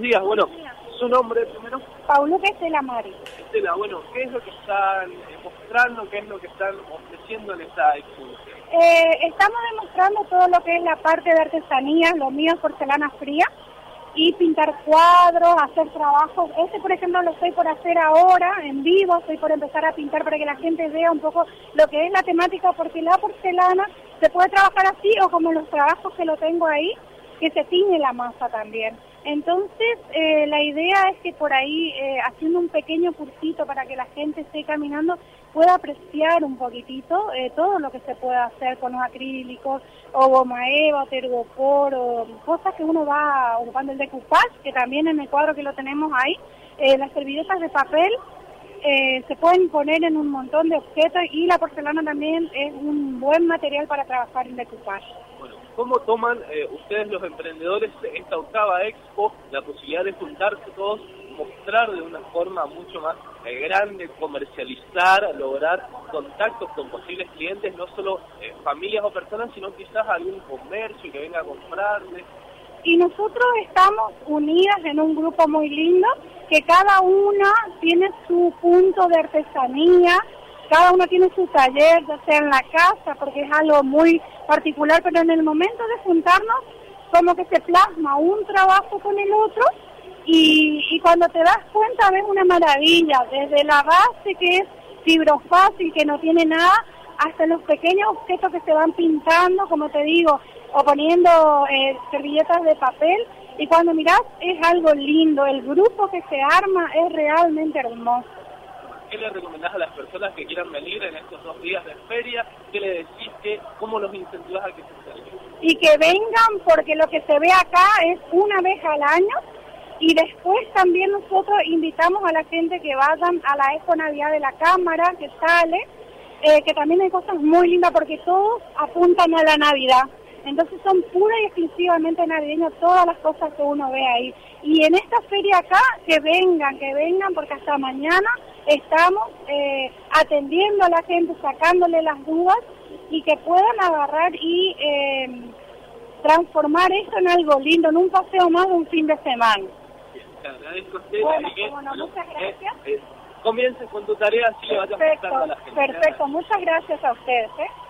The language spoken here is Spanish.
buenos días. Bueno, su nombre primero. Pauluca Estela Mari. Estela, bueno, ¿qué es lo que están mostrando? ¿Qué es lo que están ofreciendo en esta exposición? Estamos demostrando todo lo que es la parte de artesanía, lo mío es porcelana fría, y pintar cuadros, hacer trabajos. Por ejemplo, lo estoy por hacer ahora, en vivo, estoy por empezar a pintar para que la gente vea un poco lo que es la temática, porque la porcelana se puede trabajar así o como los trabajos que lo tengo ahí, que se tiñe la masa también. Entonces, la idea es que por ahí, haciendo un pequeño cursito para que la gente esté caminando, pueda apreciar un poquitito todo lo que se puede hacer con los acrílicos, o goma eva, o tergopor, o cosas que uno va ocupando, el decoupage, que también en el cuadro que lo tenemos ahí, las servilletas de papel, se pueden poner en un montón de objetos, y la porcelana también es un buen material para trabajar en decoupage. Bueno, ¿cómo toman ustedes los emprendedores esta octava expo, la posibilidad de juntarse todos, mostrar de una forma mucho más grande, comercializar, lograr contactos con posibles clientes, no solo familias o personas, sino quizás algún comercio que venga a comprarles? Y nosotros estamos unidas en un grupo muy lindo, que cada una tiene su punto de artesanía, cada uno tiene su taller, ya sea en la casa, porque es algo muy particular, pero en el momento de juntarnos, como que se plasma un trabajo con el otro, y cuando te das cuenta ves una maravilla, desde la base que es fibrofácil, que no tiene nada, hasta los pequeños objetos que se van pintando, como te digo, o poniendo servilletas de papel, y cuando mirás es algo lindo, el grupo que se arma es realmente hermoso. ¿Qué le recomendás a las personas que quieran venir en estos 2 días de feria? ¿Qué le decís? ¿Cómo los incentivás a que se acerquen? Y que vengan, porque lo que se ve acá es una vez al año, y después también nosotros invitamos a la gente que vayan a la Expo Navidad de la Cámara, que sale, que también hay cosas muy lindas, porque todos apuntan a la Navidad. Entonces son pura y exclusivamente navideñas todas las cosas que uno ve ahí. Y en esta feria acá, que vengan, porque hasta mañana estamos atendiendo a la gente, sacándole las dudas, y que puedan agarrar y transformar esto en algo lindo, en un paseo más de un fin de semana. Te agradezco a usted. Bueno, muchas gracias. Comiences con tu tarea, así le vayas a a la gente. Perfecto, muchas gracias a ustedes.